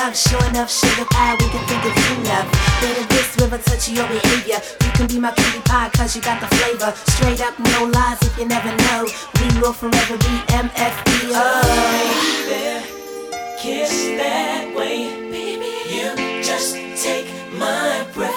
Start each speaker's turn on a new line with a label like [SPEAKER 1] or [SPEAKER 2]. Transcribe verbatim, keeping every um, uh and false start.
[SPEAKER 1] love, sure enough, sugar pie, we can think of you love. Better this with a touch of your behavior. You can be my cutie pie cause you got the flavor. Straight up, no lies if you never know. We will forever be M F B O.
[SPEAKER 2] Oh, baby, kiss that way, baby. You just take my breath